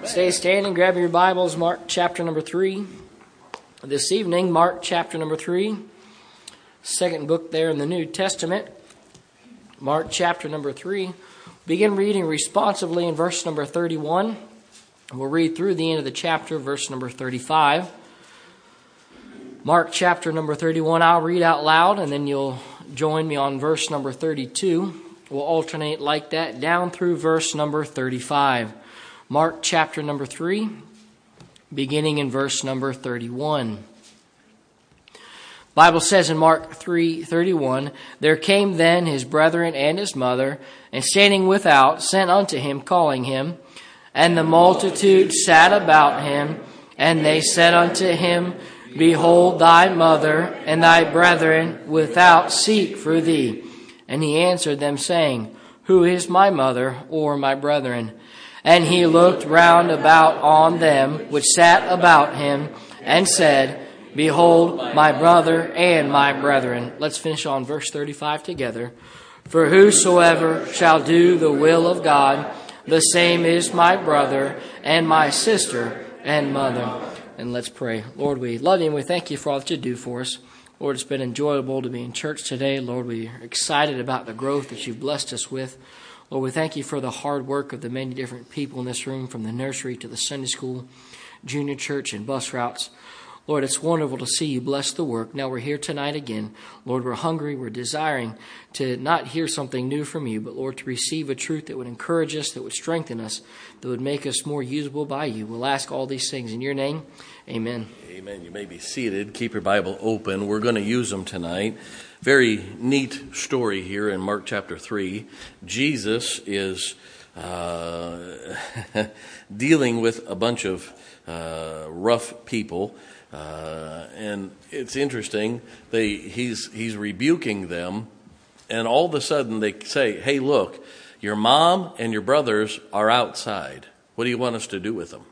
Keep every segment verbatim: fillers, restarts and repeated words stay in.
Stay standing, grab your Bibles, Mark chapter number three. This evening, Mark chapter number three, second book there in the New Testament. Mark chapter number three. Begin reading responsively in verse number thirty-one. We'll read through the end of the chapter, verse number thirty-five. Mark chapter number thirty-one, I'll read out loud, and then you'll join me on verse number thirty-two. We'll alternate like that down through verse number thirty-five. Mark chapter number three, beginning in verse number thirty-one. Bible says in Mark three thirty-one, there came then his brethren and his mother, and standing without, sent unto him, calling him. And the multitude sat about him, and they said unto him, Behold, thy mother and thy brethren without seek for thee. And he answered them, saying, Who is my mother or my brethren? And he looked round about on them which sat about him, and said, Behold, my brother and my brethren. Let's finish on verse thirty-five together. For whosoever shall do the will of God, the same is my brother and my sister and mother. And let's pray. Lord, we love you and we thank you for all that you do for us. Lord, it's been enjoyable to be in church today. Lord, we are excited about the growth that you've blessed us with. Lord, we thank you for the hard work of the many different people in this room, from the nursery to the Sunday school, junior church, and bus routes. Lord, it's wonderful to see you bless the work. Now we're here tonight again. Lord, we're hungry. We're desiring to not hear something new from you, but Lord, to receive a truth that would encourage us, that would strengthen us, that would make us more usable by you. We'll ask all these things in your name. Amen. Amen. You may be seated. Keep your Bible open. We're going to use them tonight. Very neat story here in Mark chapter three. Jesus is uh, dealing with a bunch of uh, rough people. Uh, and it's interesting, they, he's, he's rebuking them, and all of a sudden they say, hey, look, your mom and your brothers are outside. What do you want us to do with them?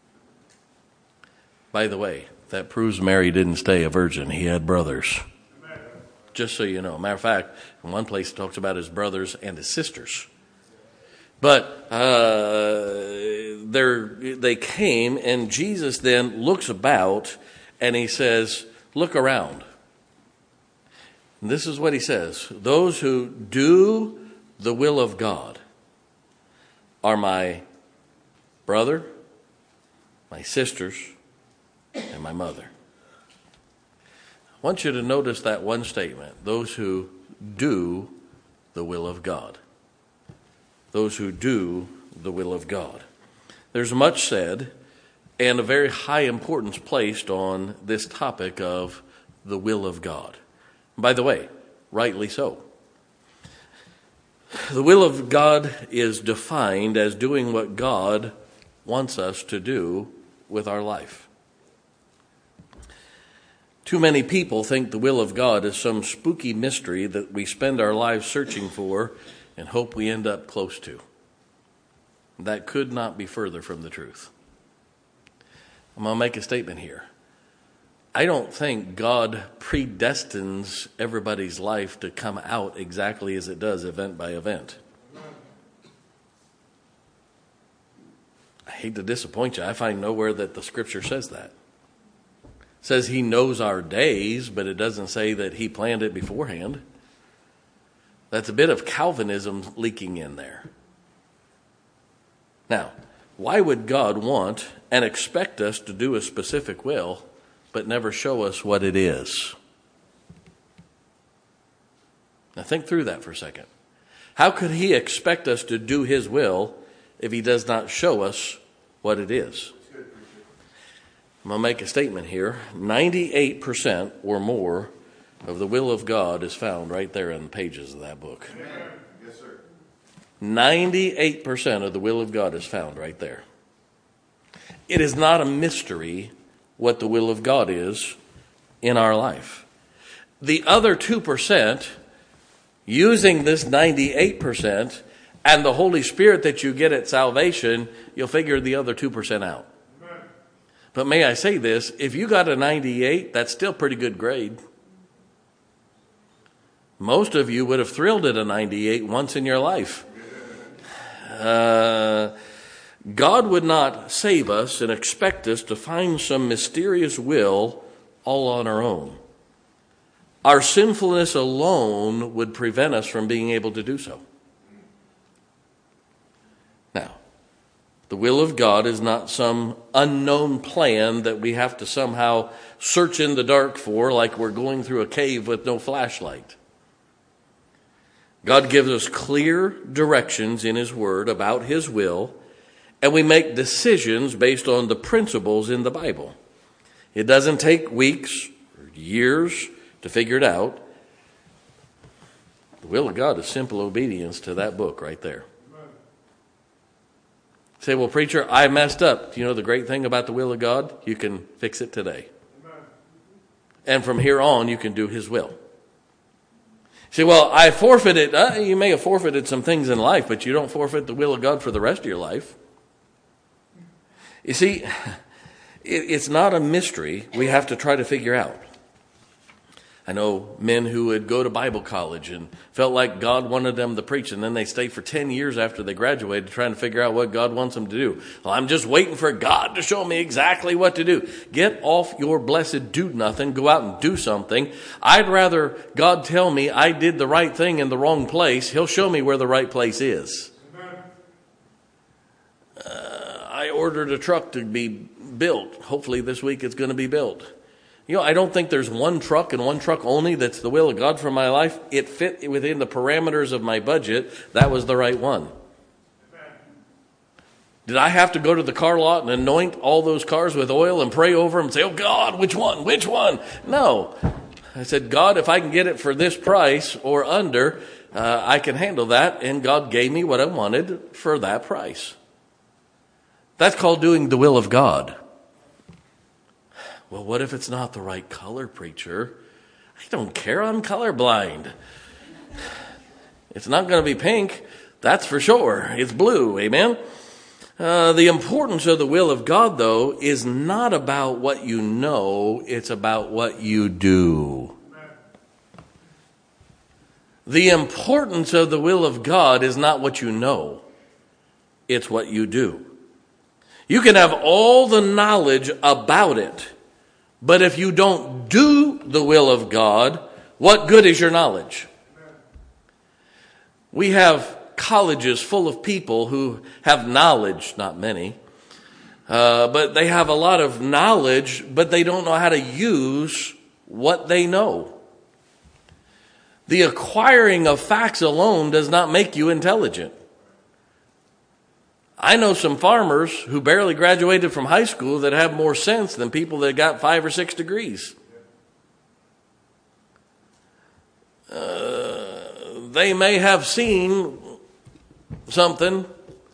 By the way, that proves Mary didn't stay a virgin. He had brothers. Just so you know. Matter of fact, in one place it talks about his brothers and his sisters. But uh, they came, and Jesus then looks about, and he says, look around. And this is what he says. Those who do the will of God are my brother, my sisters, and my mother. I want you to notice that one statement. Those who do the will of God. Those who do the will of God. There's much said and a very high importance placed on this topic of the will of God. By the way, rightly so. The will of God is defined as doing what God wants us to do with our life. Too many people think the will of God is some spooky mystery that we spend our lives searching for and hope we end up close to. That could not be further from the truth. I'm going to make a statement here. I don't think God predestines everybody's life to come out exactly as it does, event by event. I hate to disappoint you. I find nowhere that the scripture says that. It says he knows our days, but it doesn't say that he planned it beforehand. That's a bit of Calvinism leaking in there. Now, why would God want and expect us to do a specific will, but never show us what it is? Now think through that for a second. How could he expect us to do his will if he does not show us what it is? I'm going to make a statement here. ninety-eight percent or more of the will of God is found right there in the pages of that book. Yes, sir. ninety-eight percent of the will of God is found right there. It is not a mystery what the will of God is in our life. The other two percent, using this ninety-eight percent and the Holy Spirit that you get at salvation, you'll figure the other two percent out. Amen. But may I say this, if you got a ninety-eight, that's still pretty good grade. Most of you would have thrilled at a ninety-eight once in your life. Uh, God would not save us and expect us to find some mysterious will all on our own. Our sinfulness alone would prevent us from being able to do so. Now, the will of God is not some unknown plan that we have to somehow search in the dark for, like we're going through a cave with no flashlight. God gives us clear directions in His Word about His will, and we make decisions based on the principles in the Bible. It doesn't take weeks or years to figure it out. The will of God is simple obedience to that book right there. Say, well, preacher, I messed up. Do you know the great thing about the will of God? You can fix it today. And from here on, you can do His will. Say, well, I forfeited. Uh, you may have forfeited some things in life, but you don't forfeit the will of God for the rest of your life. You see, it's not a mystery we have to try to figure out. I know men who would go to Bible college and felt like God wanted them to preach, and then they stayed for ten years after they graduated trying to figure out what God wants them to do. Well, I'm just waiting for God to show me exactly what to do. Get off your blessed do nothing. Go out and do something. I'd rather God tell me I did the right thing in the wrong place. He'll show me where the right place is. Uh, I ordered a truck to be built. Hopefully this week it's going to be built. You know, I don't think there's one truck and one truck only that's the will of God for my life. It fit within the parameters of my budget. That was the right one. Did I have to go to the car lot and anoint all those cars with oil and pray over them and say, oh God, which one, which one? No. I said, God, if I can get it for this price or under, uh, I can handle that. And God gave me what I wanted for that price. That's called doing the will of God. Well, what if it's not the right color, preacher? I don't care. I'm colorblind. It's not going to be pink. That's for sure. It's blue. Amen? Uh, the importance of the will of God, though, is not about what you know. It's about what you do. The importance of the will of God is not what you know. It's what you do. You can have all the knowledge about it, but if you don't do the will of God, what good is your knowledge? We have colleges full of people who have knowledge, not many, uh, but they have a lot of knowledge, but they don't know how to use what they know. The acquiring of facts alone does not make you intelligent. I know some farmers who barely graduated from high school that have more sense than people that got five or six degrees. Uh, they may have seen something.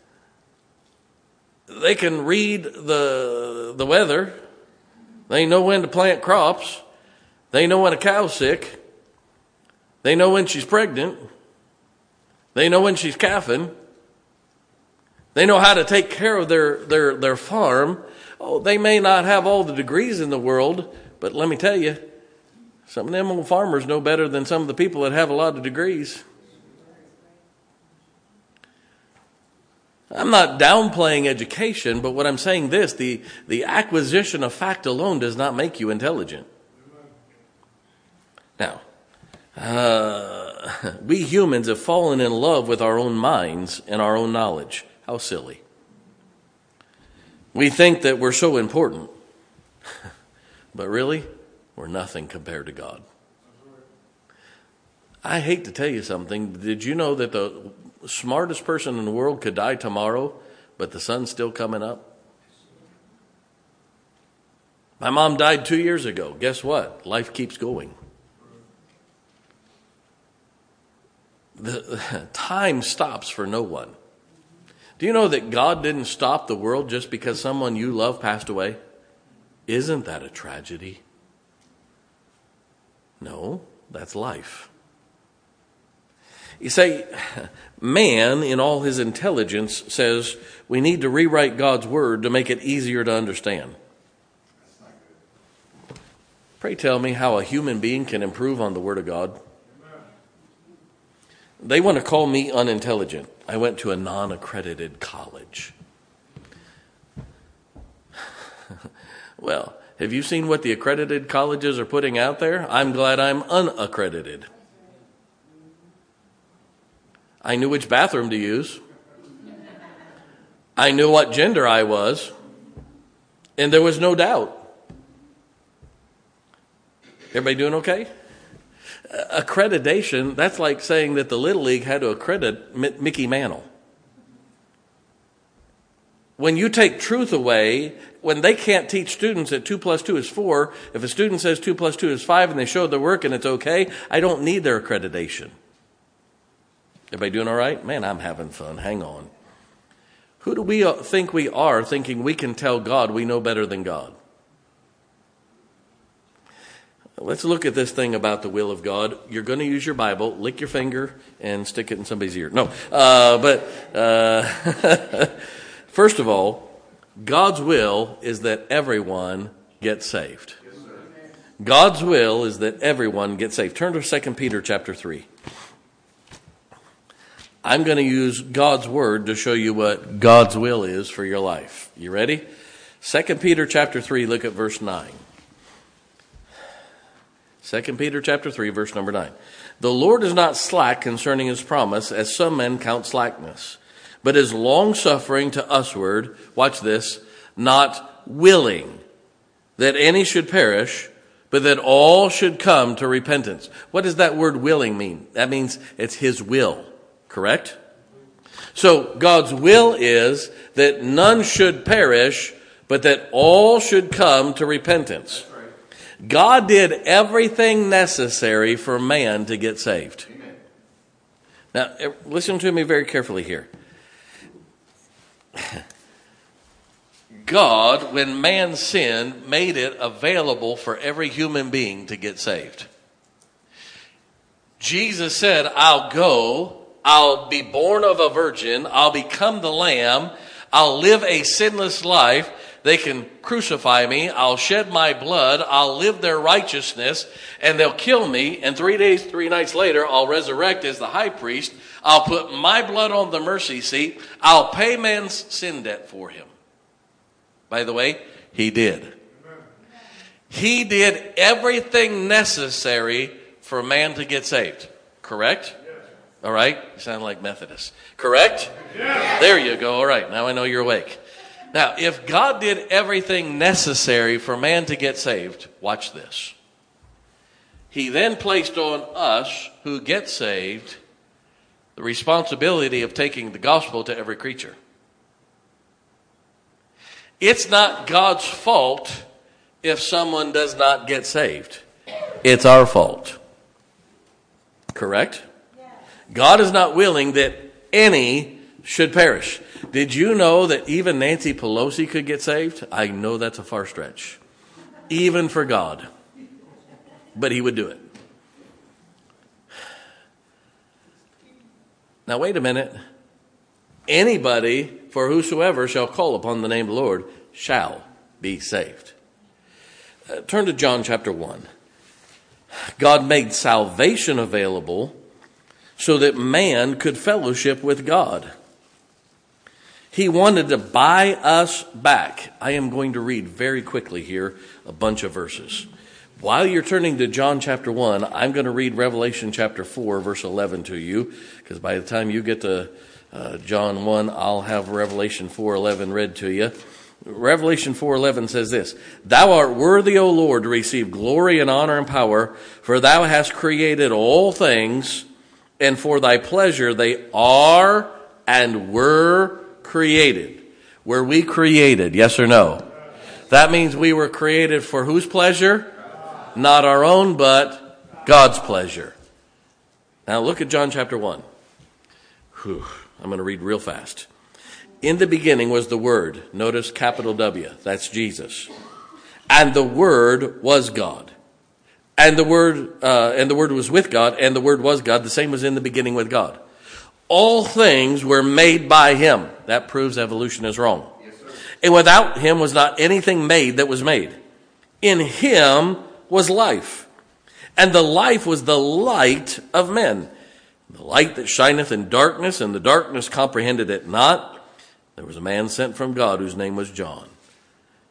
They can read the, the weather. They know when to plant crops. They know when a cow's sick. They know when she's pregnant. They know when she's calving. They know how to take care of their, their, their farm. Oh, they may not have all the degrees in the world, but let me tell you, some of them old farmers know better than some of the people that have a lot of degrees. I'm not downplaying education, but what I'm saying this, the, the acquisition of fact alone does not make you intelligent. Now, uh, we humans have fallen in love with our own minds and our own knowledge. How silly. We think that we're so important. But really, we're nothing compared to God. I hate to tell you something. Did you know that the smartest person in the world could die tomorrow, but the sun's still coming up? My mom died two years ago. Guess what? Life keeps going. The, the time stops for no one. Do you know that God didn't stop the world just because someone you love passed away? Isn't that a tragedy? No, that's life. You say, man, in all his intelligence, says we need to rewrite God's word to make it easier to understand. Pray tell me how a human being can improve on the word of God. They want to call me unintelligent. I went to a non-accredited college. Well, have you seen what the accredited colleges are putting out there? I'm glad I'm unaccredited. I knew which bathroom to use. I knew what gender I was. And there was no doubt. Everybody doing okay? Accreditation, that's like saying that the Little League had to accredit Mickey Mantle. When you take truth away, when they can't teach students that two plus two is four, if a student says two plus two is five and they show their work and it's okay, I don't need their accreditation. Everybody doing all right? Man, I'm having fun. Hang on. Who do we think we are thinking we can tell God we know better than God? Let's look at this thing about the will of God. You're going to use your Bible, lick your finger, and stick it in somebody's ear. No, uh, but uh, first of all, God's will is that everyone gets saved. God's will is that everyone gets saved. Turn to Second Peter chapter three. I'm going to use God's word to show you what God's will is for your life. You ready? Second Peter chapter three, look at verse nine. Second Peter chapter three, verse number nine. The Lord is not slack concerning his promise, as some men count slackness, but is long-suffering to usward, watch this, not willing that any should perish, but that all should come to repentance. What does that word willing mean? That means it's his will, correct? So God's will is that none should perish, but that all should come to repentance. God did everything necessary for man to get saved. Amen. Now, listen to me very carefully here. God, when man sinned, made it available for every human being to get saved. Jesus said, I'll go, I'll be born of a virgin, I'll become the Lamb, I'll live a sinless life. They can crucify me. I'll shed my blood. I'll live their righteousness, and they'll kill me. And three days, three nights later, I'll resurrect as the high priest. I'll put my blood on the mercy seat. I'll pay man's sin debt for him. By the way, he did. He did everything necessary for man to get saved. Correct? All right? You sound like Methodists. Correct? There you go. All right. Now I know you're awake. Now, if God did everything necessary for man to get saved, watch this. He then placed on us who get saved the responsibility of taking the gospel to every creature. It's not God's fault if someone does not get saved. It's our fault. Correct? God is not willing that any should perish. Did you know that even Nancy Pelosi could get saved? I know that's a far stretch. Even for God. But he would do it. Now wait a minute. Anybody, for whosoever shall call upon the name of the Lord, shall be saved. Uh, turn to John chapter one. God made salvation available so that man could fellowship with God. He wanted to buy us back. I am going to read very quickly here a bunch of verses. While you're turning to John chapter one, I'm going to read Revelation chapter four, verse eleven to you, because by the time you get to uh, John one, I'll have Revelation four eleven read to you. Revelation four eleven says this, Thou art worthy, O Lord, to receive glory and honor and power, for thou hast created all things, and for thy pleasure they are and were created. Were we created? Yes or no? That means we were created for whose pleasure? Not our own, but God's pleasure. Now look at John chapter one. Whew, I'm going to read real fast. In the beginning was the Word. Notice capital W. That's Jesus. And the Word was God. And the Word, uh, and the Word was with God, and the Word was God. The same was in the beginning with God. All things were made by him. That proves evolution is wrong. Yes, sir. And without him was not anything made that was made. In him was life. And the life was the light of men. The light that shineth in darkness, and the darkness comprehended it not. There was a man sent from God whose name was John.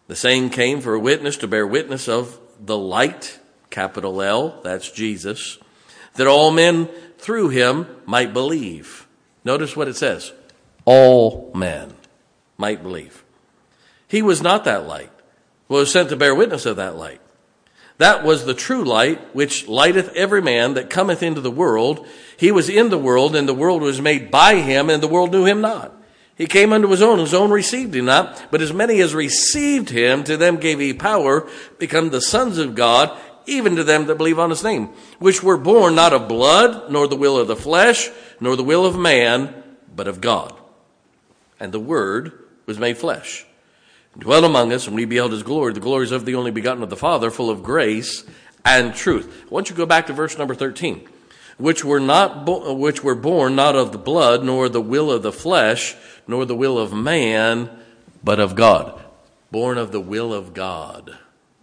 The same came for a witness to bear witness of the light, capital L, that's Jesus, that all men through him might believe. Notice what it says. All men might believe. He was not that light, but was sent to bear witness of that light. That was the true light, which lighteth every man that cometh into the world. He was in the world, and the world was made by him, and the world knew him not. He came unto his own, his own received him not. But as many as received him, to them gave he power, become the sons of God, even to them that believe on his name, which were born not of blood, nor the will of the flesh, nor the will of man, but of God. And the Word was made flesh, and dwelt among us, and we beheld his glory, the glories of the only begotten of the Father, full of grace and truth. I want you to go back to verse number thirteen. Which were not, bo- which were born not of the blood, nor the will of the flesh, nor the will of man, but of God. Born of the will of God.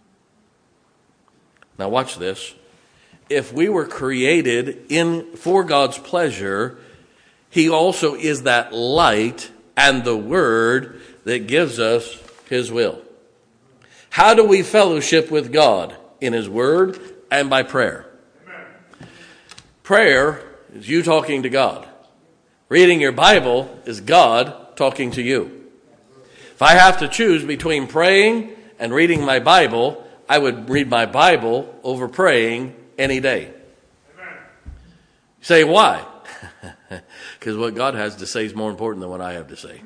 Now watch this. If we were created in for God's pleasure, he also is that light and the Word that gives us his will. How do we fellowship with God? In his Word and by prayer. Prayer is you talking to God. Reading your Bible is God talking to you. If I have to choose between praying and reading my Bible, I would read my Bible over praying any day. Amen. You say, why? Because what God has to say is more important than what I have to say.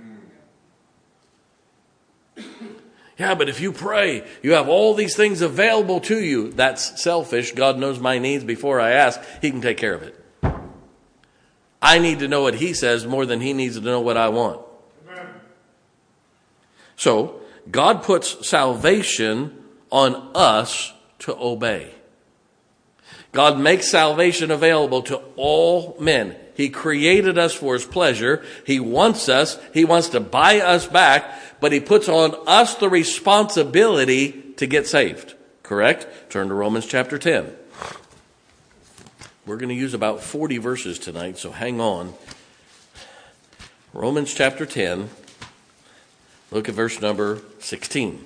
Yeah, but if you pray, you have all these things available to you. That's selfish. God knows my needs before I ask. He can take care of it. I need to know what he says more than he needs to know what I want. Amen. So, God puts salvation on us to obey. God makes salvation available to all men. He created us for his pleasure. He wants us. He wants to buy us back. But he puts on us the responsibility to get saved. Correct? Turn to Romans chapter ten. We're going to use about forty verses tonight, so hang on. Romans chapter ten. Look at verse number sixteen.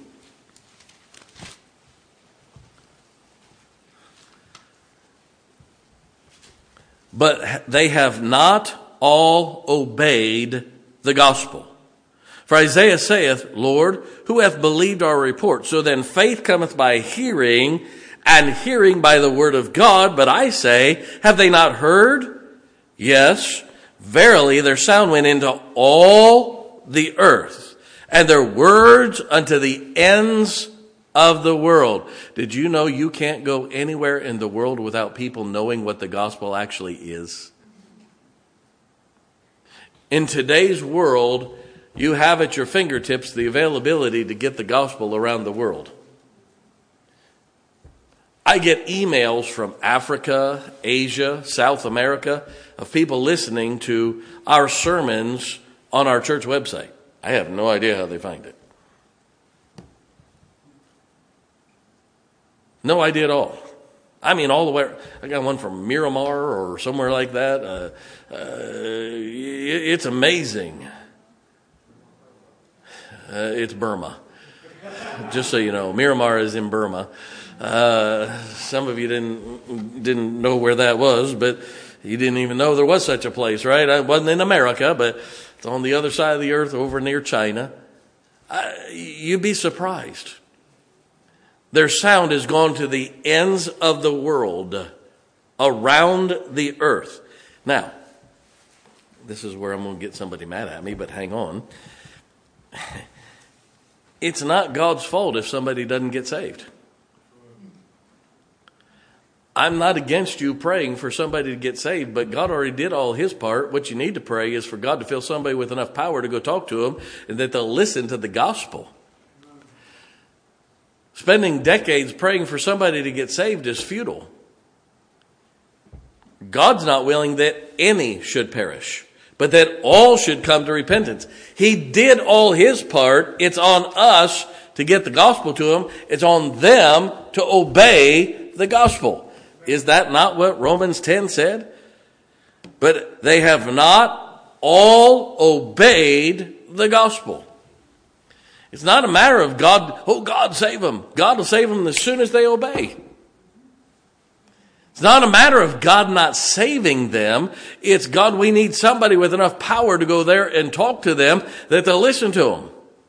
But they have not all obeyed the gospel. For Isaiah saith, Lord, who hath believed our report? So then faith cometh by hearing, and hearing by the word of God. But I say, have they not heard? Yes, verily their sound went into all the earth, and their words unto the ends of the world. Did you know you can't go anywhere in the world without people knowing what the gospel actually is? In today's world, you have at your fingertips the availability to get the gospel around the world. I get emails from Africa, Asia, South America of people listening to our sermons on our church website. I have no idea how they find it. No idea at all. I mean, all the way. I got one from Miramar or somewhere like that. Uh, uh, it's amazing. Uh, it's Burma. Just so you know, Miramar is in Burma. Uh, some of you didn't didn't know where that was, but you didn't even know there was such a place, right? It wasn't in America, but it's on the other side of the earth, over near China. Uh, you'd be surprised. Their sound has gone to the ends of the world, around the earth. Now, this is where I'm going to get somebody mad at me, but hang on. It's not God's fault if somebody doesn't get saved. I'm not against you praying for somebody to get saved, but God already did all his part. What you need to pray is for God to fill somebody with enough power to go talk to them and that they'll listen to the gospel. Spending decades praying for somebody to get saved is futile. God's not willing that any should perish, but that all should come to repentance. He did all his part. It's on us to get the gospel to them. It's on them to obey the gospel. Is that not what Romans ten said? But they have not all obeyed the gospel. It's not a matter of God, oh, God save them. God will save them as soon as they obey. It's not a matter of God not saving them. It's, God, we need somebody with enough power to go there and talk to them that they'll listen to them.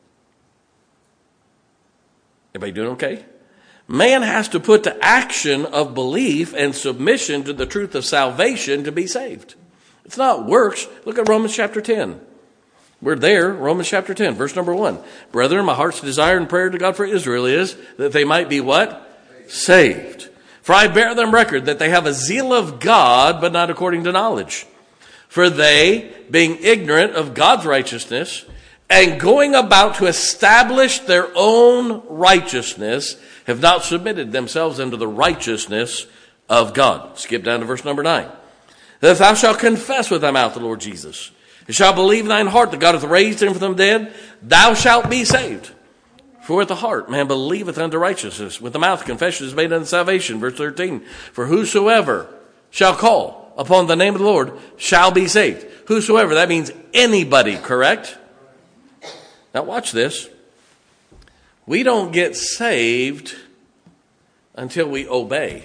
Everybody doing okay? Man has to put to action of belief and submission to the truth of salvation to be saved. It's not works. Look at Romans chapter ten. We're there, Romans chapter ten, verse number one. Brethren, my heart's desire and prayer to God for Israel is that they might be what? Saved. For I bear them record that they have a zeal of God, but not according to knowledge. For they, being ignorant of God's righteousness, and going about to establish their own righteousness, have not submitted themselves unto the righteousness of God. Skip down to verse number nine. That if thou shalt confess with thy mouth the Lord Jesus, and shalt believe in thine heart that God hath raised him from the dead, thou shalt be saved. For with the heart man believeth unto righteousness, with the mouth confession is made unto salvation. Verse thirteen. For whosoever shall call upon the name of the Lord shall be saved. Whosoever, that means anybody, correct? Now watch this. We don't get saved until we obey.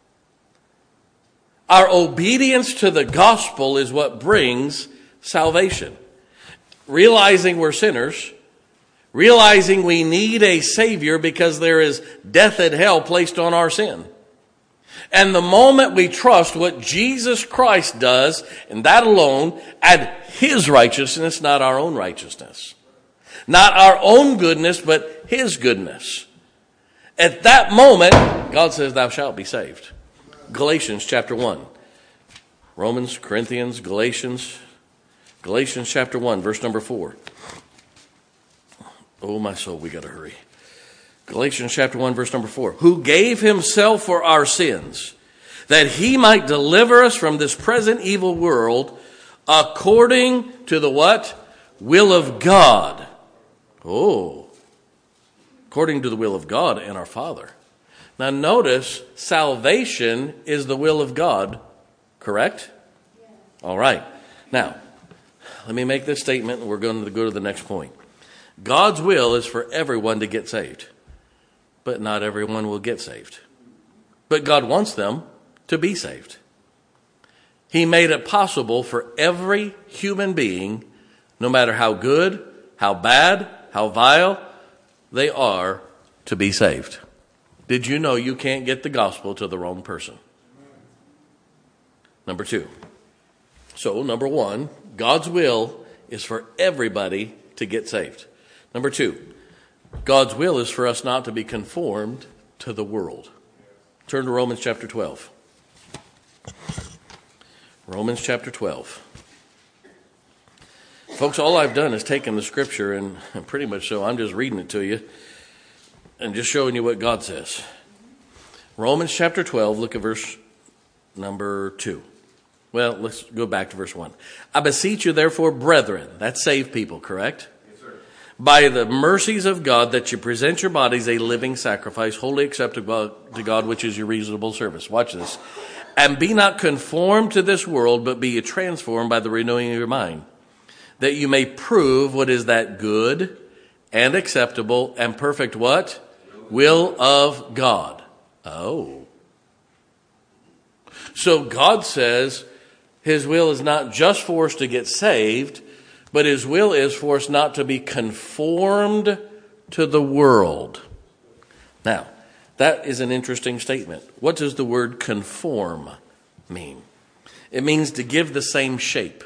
Our obedience to the gospel is what brings salvation. Realizing we're sinners, realizing we need a Savior because there is death and hell placed on our sin. And the moment we trust what Jesus Christ does, and that alone, and His righteousness, not our own righteousness. Not our own goodness, but His goodness. At that moment, God says, thou shalt be saved. Galatians chapter one. Romans, Corinthians, Galatians. Galatians chapter one, verse number four. Oh, my soul, we got to hurry. Galatians chapter one, verse number four. Who gave himself for our sins, that he might deliver us from this present evil world, according to the what? Will of God. Oh, according to the will of God and our Father. Now notice, salvation is the will of God, correct? Yes. All right. Now, let me make this statement and we're going to go to the next point. God's will is for everyone to get saved, but not everyone will get saved. But God wants them to be saved. He made it possible for every human being, no matter how good, how bad, how vile they are, to be saved. Did you know you can't get the gospel to the wrong person? Number two. So, number one, God's will is for everybody to get saved. Number two, God's will is for us not to be conformed to the world. Turn to Romans chapter twelve. Romans chapter twelve. Folks, all I've done is taken the scripture, and, and pretty much so, I'm just reading it to you and just showing you what God says. Romans chapter twelve, look at verse number two. Well, let's go back to verse one. I beseech you, therefore, brethren, that's saved people, correct? Yes, sir. By the mercies of God, that you present your bodies a living sacrifice, wholly acceptable to God, which is your reasonable service. Watch this. And be not conformed to this world, but be transformed by the renewing of your mind, that you may prove what is that good and acceptable and perfect what? Will of God. Oh. So God says His will is not just for us to get saved, but His will is for us not to be conformed to the world. Now, that is an interesting statement. What does the word conform mean? It means to give the same shape.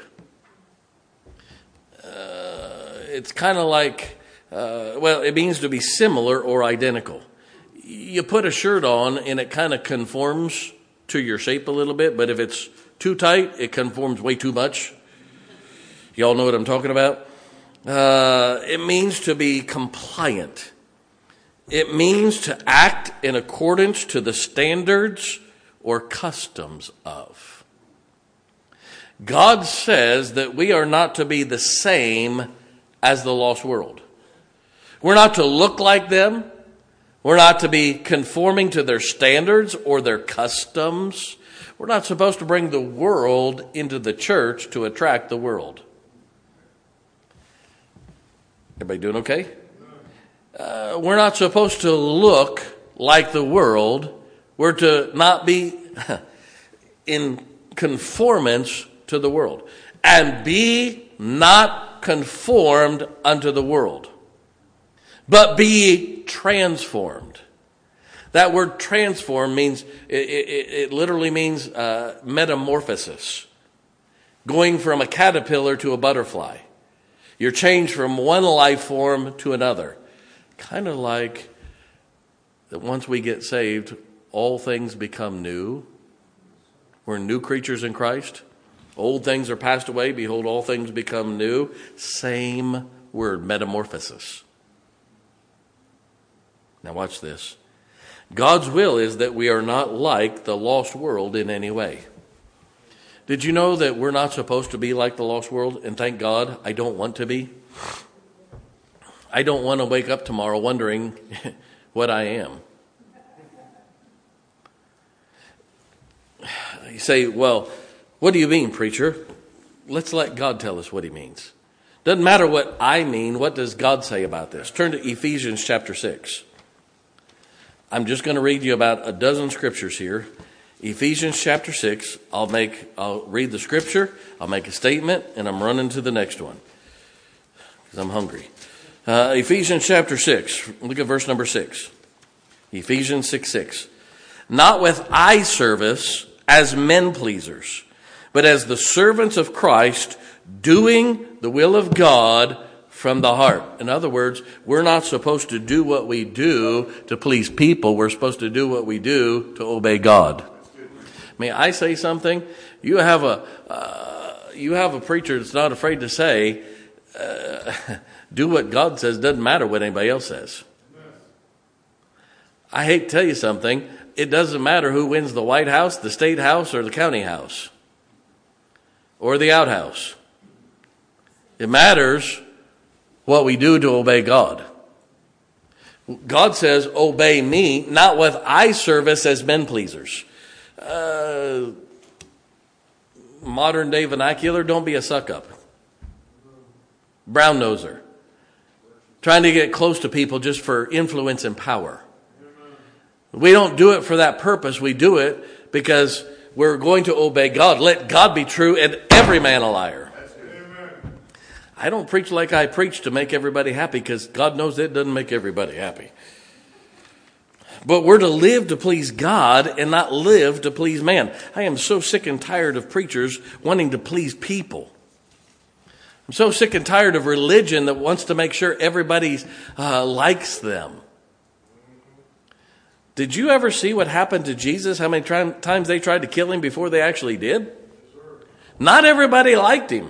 Uh, it's kind of like, uh, well, it means to be similar or identical. You put a shirt on and it kind of conforms to your shape a little bit, but if it's too tight, it conforms way too much. Y'all know what I'm talking about? Uh, it means to be compliant. It means to act in accordance to the standards or customs of. God says that we are not to be the same as the lost world. We're not to look like them. We're not to be conforming to their standards or their customs. We're not supposed to bring the world into the church to attract the world. Everybody doing okay? uh, we're not supposed to look like the world. We're to not be in conformance to the world. And be not conformed unto the world, but be ye transformed. That word transform means, it, it, it literally means uh, metamorphosis. Going from a caterpillar to a butterfly. You're changed from one life form to another. Kind of like that once we get saved, all things become new. We're new creatures in Christ. Old things are passed away. Behold, all things become new. Same word, metamorphosis. Now watch this. God's will is that we are not like the lost world in any way. Did you know that we're not supposed to be like the lost world? And thank God, I don't want to be. I don't want to wake up tomorrow wondering what I am. You say, well, what do you mean, preacher? Let's let God tell us what he means. Doesn't matter what I mean. What does God say about this? Turn to Ephesians chapter six. I'm just going to read you about a dozen scriptures here. Ephesians chapter six. I'll make, I'll read the scripture. I'll make a statement, and I'm running to the next one because I'm hungry. Uh, Ephesians chapter six. Look at verse number six. Ephesians six six. Not with eye service as men pleasers, but as the servants of Christ, doing the will of God from the heart. In other words, we're not supposed to do what we do to please people. We're supposed to do what we do to obey God. May I say something? You have a uh, you have a preacher that's not afraid to say, uh, do what God says. Doesn't matter what anybody else says. I hate to tell you something. It doesn't matter who wins the White House, the State House, or the County House, or the outhouse. It matters what we do to obey God. God says, obey me, not with eye service as men pleasers. Uh, modern day vernacular, don't be a suck-up. Brown noser. Trying to get close to people just for influence and power. We don't do it for that purpose. We do it because we're going to obey God. Let God be true and every man a liar. I don't preach like I preach to make everybody happy because God knows it doesn't make everybody happy. But we're to live to please God and not live to please man. I am so sick and tired of preachers wanting to please people. I'm so sick and tired of religion that wants to make sure everybody uh, likes them. Did you ever see what happened to Jesus? How many tri- times they tried to kill him before they actually did? Not everybody liked him.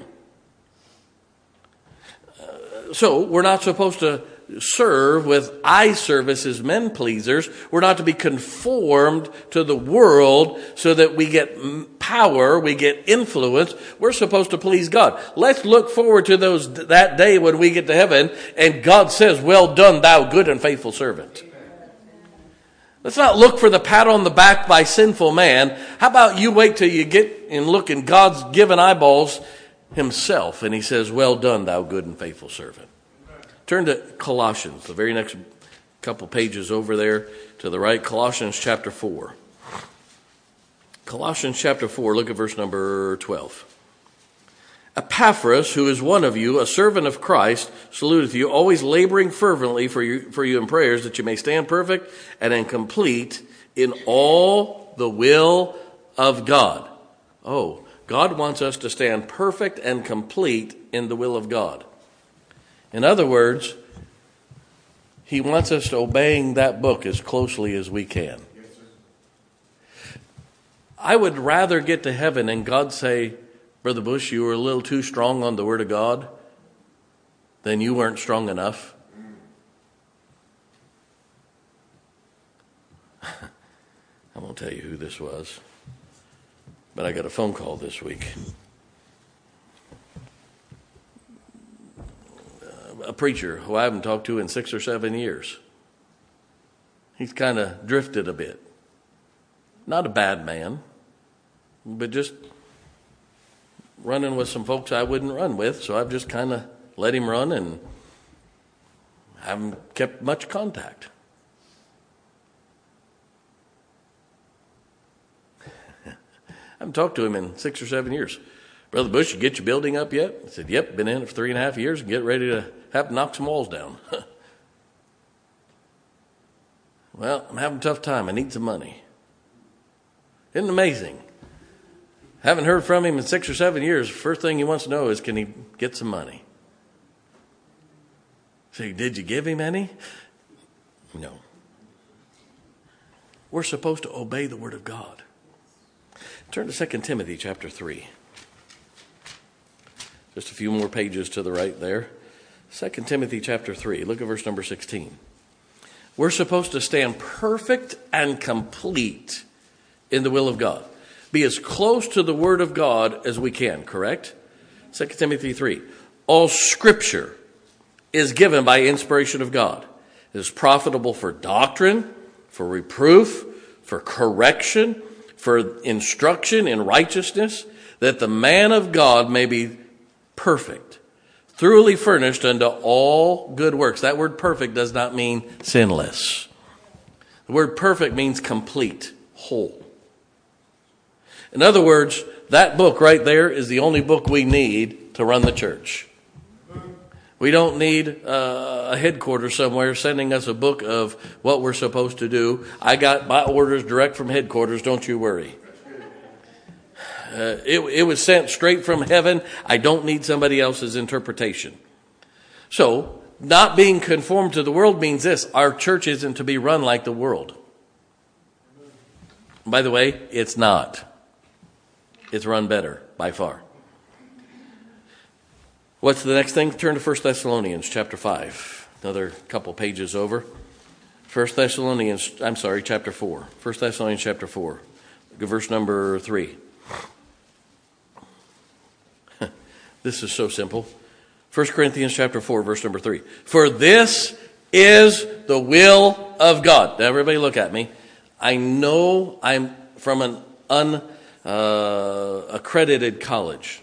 Uh, so we're not supposed to serve with eye service as men pleasers. We're not to be conformed to the world so that we get power, we get influence. We're supposed to please God. Let's look forward to those that day when we get to heaven and God says, well done, thou good and faithful servant. Let's not look for the pat on the back by sinful man. How about you wait till you get and look in God's given eyeballs himself, and he says, well done, thou good and faithful servant. Turn to Colossians, the very next couple pages over there to the right, Colossians chapter four. Colossians chapter four, look at verse number twelve. Epaphras, who is one of you, a servant of Christ, saluteth you, always laboring fervently for you, for you in prayers, that you may stand perfect and in complete in all the will of God. Oh, God wants us to stand perfect and complete in the will of God. In other words, he wants us to obeying that book as closely as we can. I would rather get to heaven and God say, Brother Bush, you were a little too strong on the Word of God, then you weren't strong enough. I won't tell you who this was, but I got a phone call this week. A preacher who I haven't talked to in six or seven years. He's kind of drifted a bit. Not a bad man, but just running with some folks I wouldn't run with, so I've just kind of let him run and haven't kept much contact. I haven't talked to him in six or seven years. Brother Bush, you get your building up yet? I said, yep, been in it for three and a half years and get ready to have to knock some walls down. Well, I'm having a tough time. I need some money. Isn't it amazing? Haven't heard from him in six or seven years. First thing he wants to know is, can he get some money? So, did you give him any? No. We're supposed to obey the Word of God. Turn to Second Timothy chapter three. Just a few more pages to the right there. Second Timothy chapter three. Look at verse number sixteen. We're supposed to stand perfect and complete in the will of God. Be as close to the Word of God as we can, correct? Second Timothy three. All Scripture is given by inspiration of God. It is profitable for doctrine, for reproof, for correction, for instruction in righteousness, that the man of God may be perfect, thoroughly furnished unto all good works. That word perfect does not mean sinless. The word perfect means complete, whole. In other words, that book right there is the only book we need to run the church. We don't need uh, a headquarters somewhere sending us a book of what we're supposed to do. I got my orders direct from headquarters, don't you worry. Uh, it, it was sent straight from heaven. I don't need somebody else's interpretation. So, not being conformed to the world means this. Our church isn't to be run like the world. By the way, it's not. It's run better, by far. What's the next thing? Turn to First Thessalonians chapter five. Another couple pages over. First Thessalonians, I'm sorry, chapter four. First Thessalonians chapter four. Look at verse number three. This is so simple. First Corinthians chapter four, verse number three. For this is the will of God. Now everybody look at me. I know I'm from an unaccredited uh, college.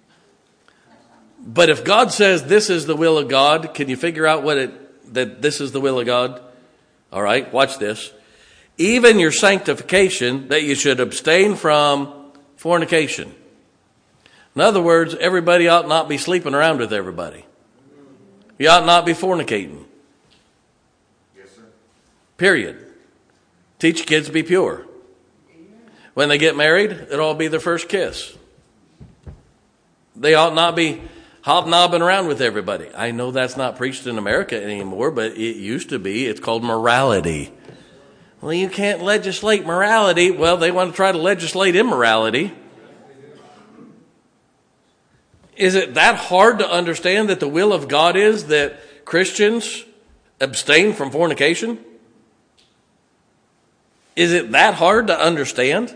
But if God says this is the will of God, can you figure out what it that this is the will of God? All right, watch this. Even your sanctification, that you should abstain from fornication. In other words, everybody ought not be sleeping around with everybody. You ought not be fornicating. Yes, sir. Period. Teach kids to be pure. When they get married, it'll all be their first kiss. They ought not be hobnobbing around with everybody. I know that's not preached in America anymore, but it used to be. It's called morality. Well, you can't legislate morality. Well, they want to try to legislate immorality. Is it that hard to understand that the will of God is that Christians abstain from fornication? Is it that hard to understand?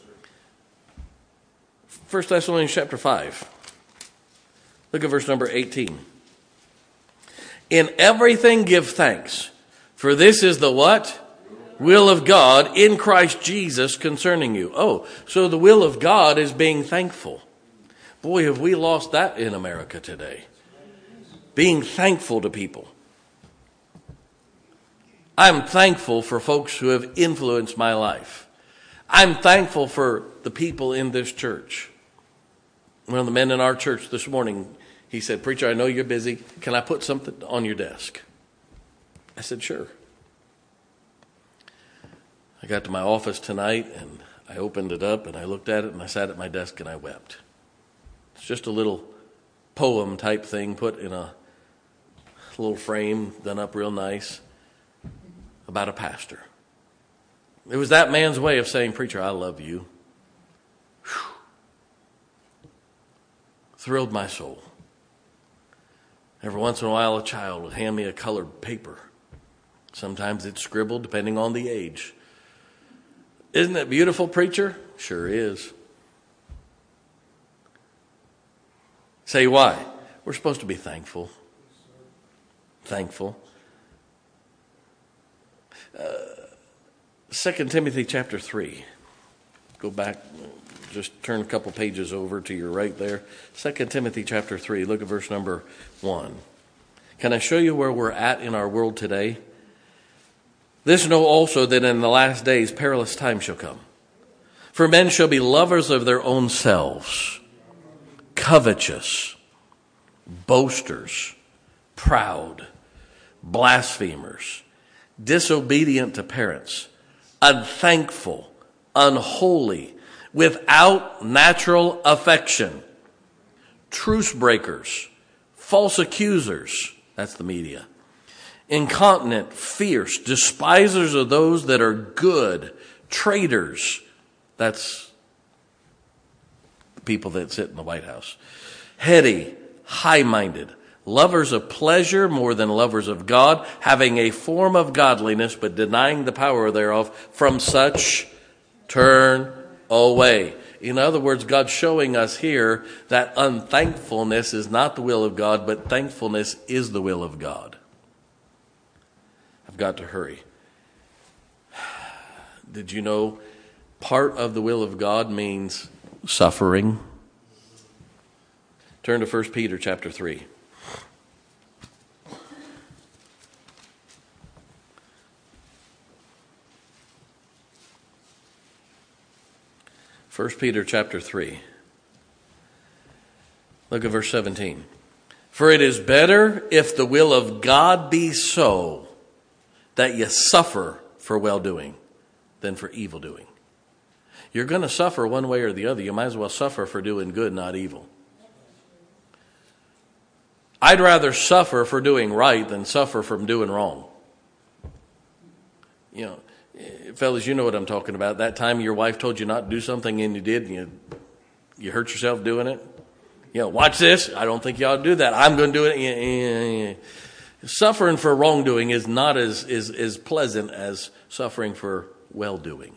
First Thessalonians chapter five. Look at verse number eighteen. In everything give thanks, for this is the what? Will of God in Christ Jesus concerning you. Oh, so the will of God is being thankful. Boy, have we lost that in America today. Being thankful to people. I'm thankful for folks who have influenced my life. I'm thankful for the people in this church. One of the men in our church this morning, he said, "Preacher, I know you're busy. Can I put something on your desk?" I said, "Sure." I got to my office tonight and I opened it up and I looked at it and I sat at my desk and I wept. It's just a little poem type thing put in a little frame, done up real nice, about a pastor. It was that man's way of saying, "Preacher, I love you." Whew. Thrilled my soul. Every once in a while, a child would hand me a colored paper. Sometimes it's scribbled, depending on the age. Isn't it beautiful, preacher? Sure is. Say why? We're supposed to be thankful. Thankful. Uh, Second Timothy chapter three. Go back, just turn a couple pages over to your right there. Second Timothy chapter three. Look at verse number one. Can I show you where we're at in our world today? This know also that in the last days perilous times shall come. For men shall be lovers of their own selves, covetous, boasters, proud, blasphemers, disobedient to parents, unthankful, unholy, without natural affection, truce breakers, false accusers, that's the media, incontinent, fierce, despisers of those that are good, traitors, that's the people that sit in the White House, heady, high-minded, lovers of pleasure more than lovers of God, having a form of godliness but denying the power thereof. From such turn away. In other words, God's showing us here that unthankfulness is not the will of God, but thankfulness is the will of God. I've got to hurry. Did you know part of the will of God means suffering? Turn to First Peter chapter three. First Peter chapter three. Look at verse seventeen. For it is better, if the will of God be so, that you suffer for well-doing than for evil-doing. You're going to suffer one way or the other. You might as well suffer for doing good, not evil. I'd rather suffer for doing right than suffer from doing wrong. You know, fellas, you know what I'm talking about. That time your wife told you not to do something and you did, and you, you hurt yourself doing it. You know, watch this. I don't think you ought to do that. I'm going to do it. Suffering for wrongdoing is not as, as, as pleasant as suffering for well-doing.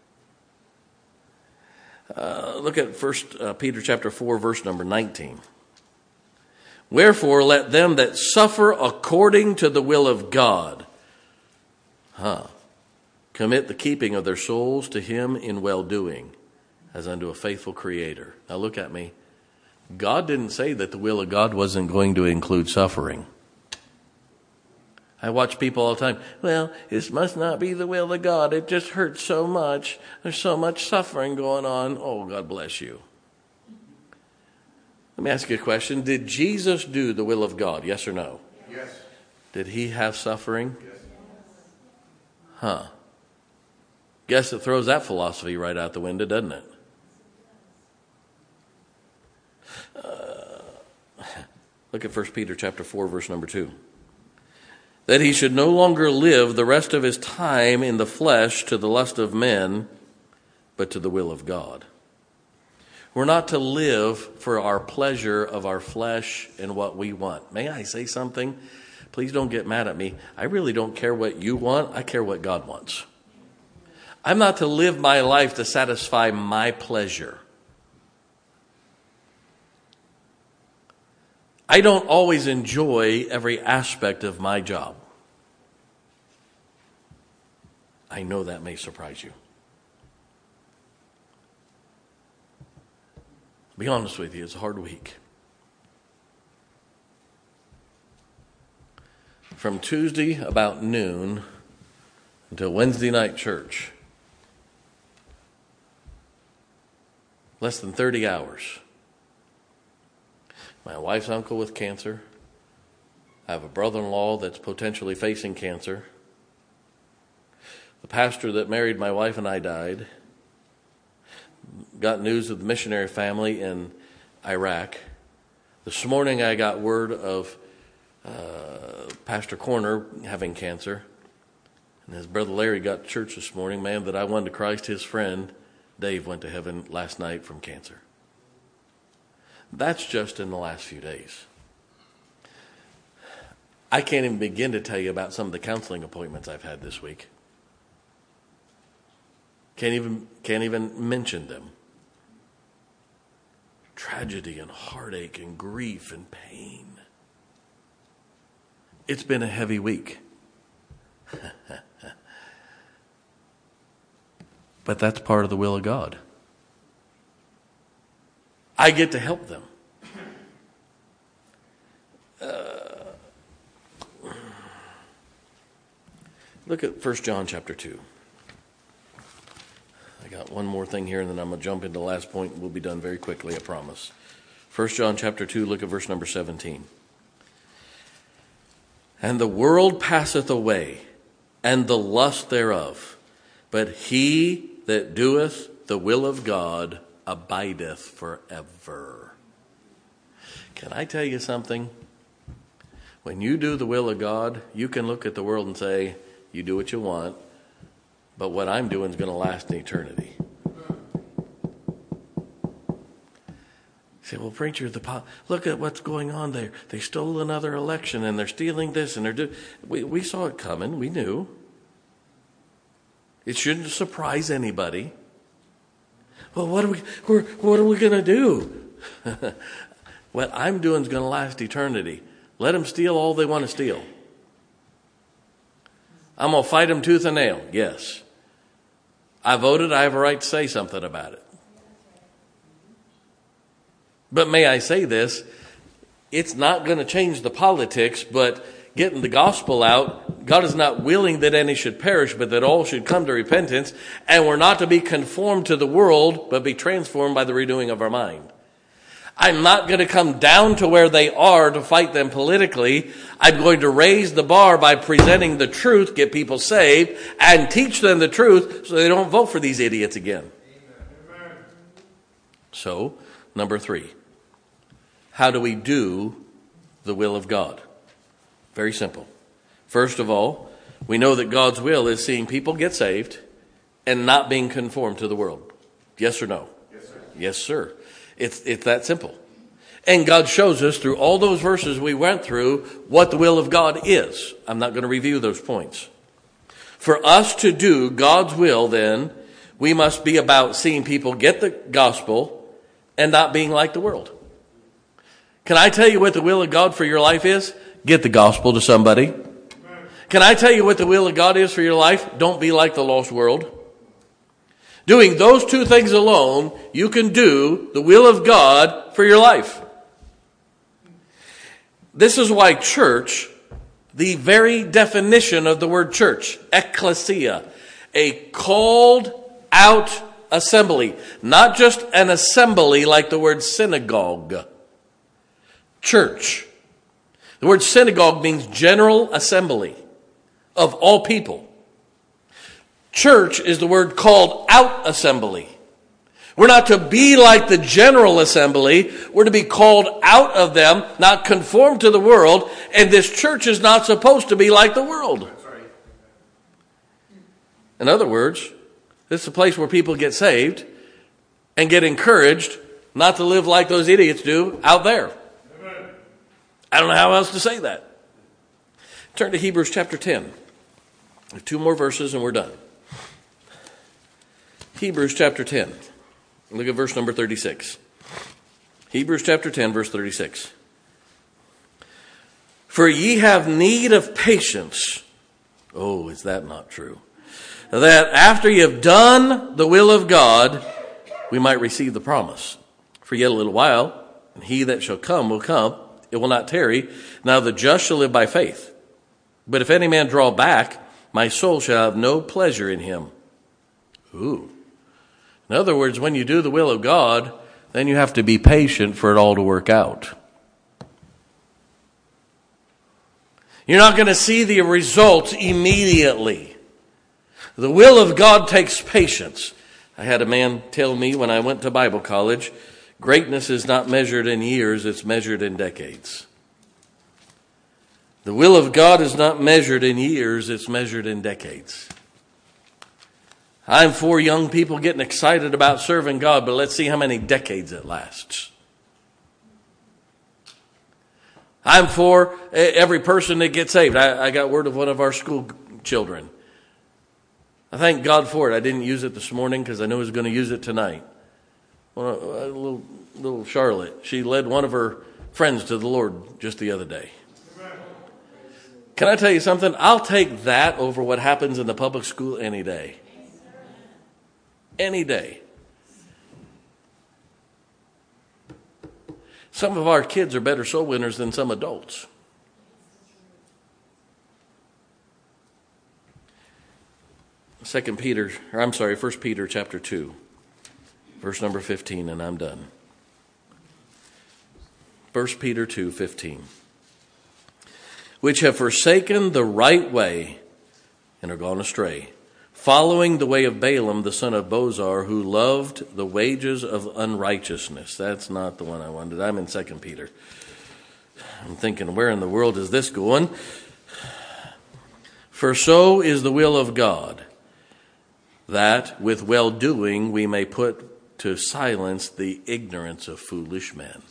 Uh, look at First uh, Peter chapter four, verse number nineteen. Wherefore, let them that suffer according to the will of God, huh, commit the keeping of their souls to him in well-doing, as unto a faithful Creator. Now look at me. God didn't say that the will of God wasn't going to include suffering. I watch people all the time. Well, this must not be the will of God. It just hurts so much. There's so much suffering going on. Oh, God bless you. Let me ask you a question. Did Jesus do the will of God? Yes or no? Yes. Did he have suffering? Yes. Huh. Guess it throws that philosophy right out the window, doesn't it? Uh, look at First Peter chapter four, verse number two. That he should no longer live the rest of his time in the flesh to the lust of men, but to the will of God. We're not to live for our pleasure of our flesh and what we want. May I say something? Please don't get mad at me. I really don't care what you want. I care what God wants. I'm not to live my life to satisfy my pleasure. I don't always enjoy every aspect of my job. I know that may surprise you. To be honest with you, it's a hard week. From Tuesday about noon until Wednesday night church, less than thirty hours. My wife's uncle with cancer. I have a brother-in-law that's potentially facing cancer. The pastor that married my wife and I died. Got news of the missionary family in Iraq. This morning I got word of uh, Pastor Corner having cancer. And his brother Larry got to church this morning. Man that I won to Christ, his friend Dave went to heaven last night from cancer. That's just in the last few days. I can't even begin to tell you about some of the counseling appointments I've had this week. Can't even, can't even mention them. Tragedy and heartache and grief and pain. It's been a heavy week. But that's part of the will of God. I get to help them. Uh, Look at First John chapter two. I got one more thing here, and then I'm going to jump into the last point, and we'll be done very quickly, I promise. First John chapter two, look at verse number seventeen. And the world passeth away, and the lust thereof, but he that doeth the will of God abideth forever. Can I tell you something? When you do the will of God, you can look at the world and say, you do what you want, but what I'm doing is going to last in eternity. Say, well, preacher, the po- look at what's going on there. They stole another election, and they're stealing this, and they're doing. We we saw it coming. We knew. It shouldn't surprise anybody. Well, what are we? We're, what are we going to do? What I'm doing is going to last eternity. Let them steal all they want to steal. I'm going to fight them tooth and nail. Yes. I voted. I have a right to say something about it. But may I say this, it's not going to change the politics, but getting the gospel out, God is not willing that any should perish, but that all should come to repentance. And we're not to be conformed to the world, but be transformed by the renewing of our mind. I'm not going to come down to where they are to fight them politically. I'm going to raise the bar by presenting the truth, get people saved, and teach them the truth so they don't vote for these idiots again. Amen. So, number three. How do we do the will of God? Very simple. First of all, we know that God's will is seeing people get saved and not being conformed to the world. Yes or no? Yes, sir. Yes, sir. It's, it's that simple. And God shows us through all those verses we went through what the will of God is. I'm not going to review those points. For us to do God's will, then, we must be about seeing people get the gospel and not being like the world. Can I tell you what the will of God for your life is? Get the gospel to somebody. Can I tell you what the will of God is for your life? Don't be like the lost world. Doing those two things alone, you can do the will of God for your life. This is why church, the very definition of the word church, ecclesia, a called out assembly, not just an assembly like the word synagogue. Church. The word synagogue means general assembly of all people. Church is the word called out assembly. We're not to be like the general assembly. We're to be called out of them, not conform to the world. And this church is not supposed to be like the world. In other words, this is a place where people get saved and get encouraged not to live like those idiots do out there. I don't know how else to say that. Turn to Hebrews chapter ten. Two more verses and we're done. Hebrews chapter ten. Look at verse number thirty-six. Hebrews chapter ten, verse thirty-six. For ye have need of patience. Oh, is that not true? That after ye have done the will of God, we might receive the promise. For yet a little while, and he that shall come will come. It will not tarry. Now the just shall live by faith. But if any man draw back, my soul shall have no pleasure in him. Ooh. In other words, when you do the will of God, then you have to be patient for it all to work out. You're not going to see the results immediately. The will of God takes patience. I had a man tell me when I went to Bible college, greatness is not measured in years, it's measured in decades. The will of God is not measured in years, it's measured in decades. I'm for young people getting excited about serving God, but let's see how many decades it lasts. I'm for every person that gets saved. I, I got word of one of our school children. I thank God for it. I didn't use it this morning because I know I was going to use it tonight. Well, a little, little Charlotte, she led one of her friends to the Lord just the other day. Can I tell you something? I'll take that over what happens in the public school any day. Any day. Some of our kids are better soul winners than some adults. Second Peter, or I'm sorry, First Peter chapter two, verse number fifteen, and I'm done. First Peter two fifteen. Which have forsaken the right way and are gone astray, following the way of Balaam, the son of Bozar, who loved the wages of unrighteousness. That's not the one I wanted. I'm in Second Peter. I'm thinking, where in the world is this going? For so is the will of God, that with well-doing we may put to silence the ignorance of foolish men.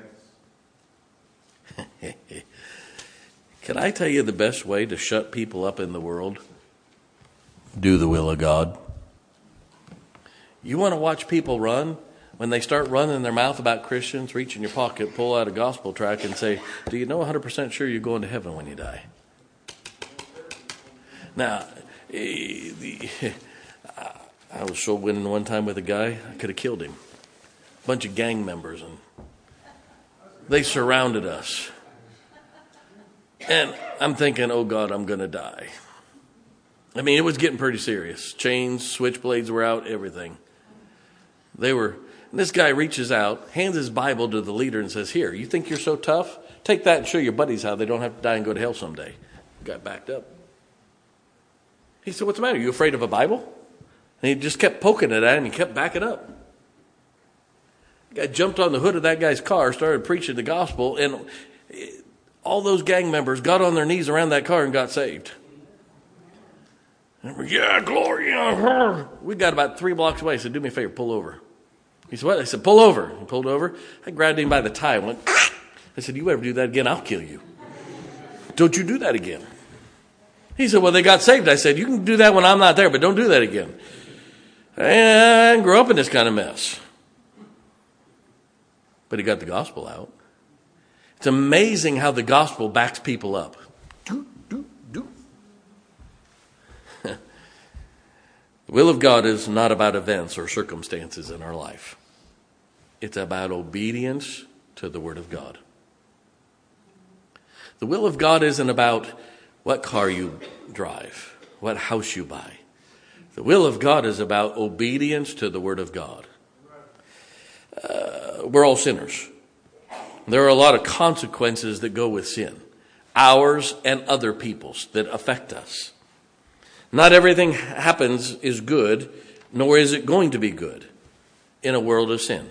Yes. Can I tell you the best way to shut people up in the world? Do the will of God. You want to watch people run? When they start running their mouth about Christians, reach in your pocket, pull out a gospel tract and say, do you know one hundred percent sure you're going to heaven when you die? Now, I was so winning one time with a guy, I could have killed him. A bunch of gang members, and they surrounded us. And I'm thinking, oh God, I'm going to die. I mean, it was getting pretty serious. Chains, switchblades were out, everything. They were, and this guy reaches out, hands his Bible to the leader and says, here, you think you're so tough? Take that and show your buddies how they don't have to die and go to hell someday. Got backed up. He said, what's the matter? Are you afraid of a Bible? And he just kept poking it at him and he kept backing up. The guy jumped on the hood of that guy's car, started preaching the gospel, and all those gang members got on their knees around that car and got saved. And we're, yeah, glory. Yeah. We got about three blocks away. He said, do me a favor, pull over. He said, what? I said, pull over. He pulled over. I grabbed him by the tie and went, ah! I said, you ever do that again, I'll kill you. Don't you do that again. He said, well, they got saved. I said, you can do that when I'm not there, but don't do that again. And I grew up in this kind of mess. But he got the gospel out. It's amazing how the gospel backs people up. Do, do, do. The will of God is not about events or circumstances in our life. It's about obedience to the Word of God. The will of God isn't about what car you drive, what house you buy. The will of God is about obedience to the Word of God. Uh, we're all sinners. There are a lot of consequences that go with sin, ours and other people's, that affect us. Not everything happens is good, nor is it going to be good in a world of sin.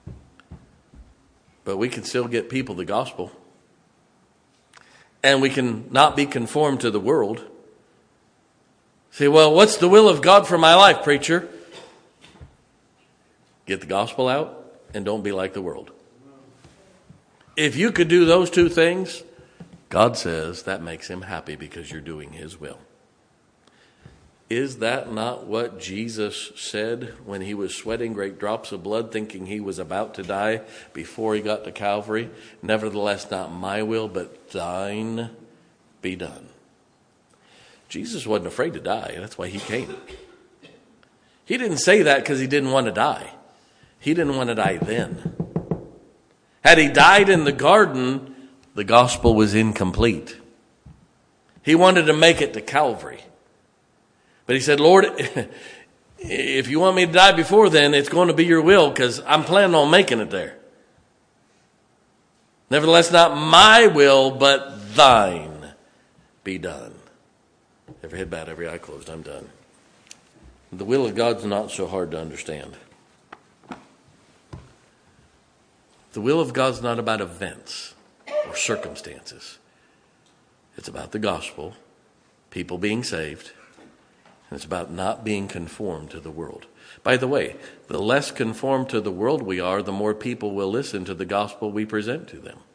But we can still get people the gospel. And we can not be conformed to the world. Say, well, what's the will of God for my life, preacher? Get the gospel out and don't be like the world. If you could do those two things, God says that makes him happy because you're doing his will. Is that not what Jesus said when he was sweating great drops of blood, thinking he was about to die before he got to Calvary? Nevertheless, not my will, but thine be done. Jesus wasn't afraid to die. That's why he came. He didn't say that because he didn't want to die. He didn't want to die then. Had he died in the garden, the gospel was incomplete. He wanted to make it to Calvary. But he said, Lord, if you want me to die before then, it's going to be your will because I'm planning on making it there. Nevertheless, not my will, but thine be done. Every head bowed, every eye closed, I'm done. The will of God's not so hard to understand. The will of God's not about events or circumstances. It's about the gospel, people being saved, and it's about not being conformed to the world. By the way, the less conformed to the world we are, the more people will listen to the gospel we present to them.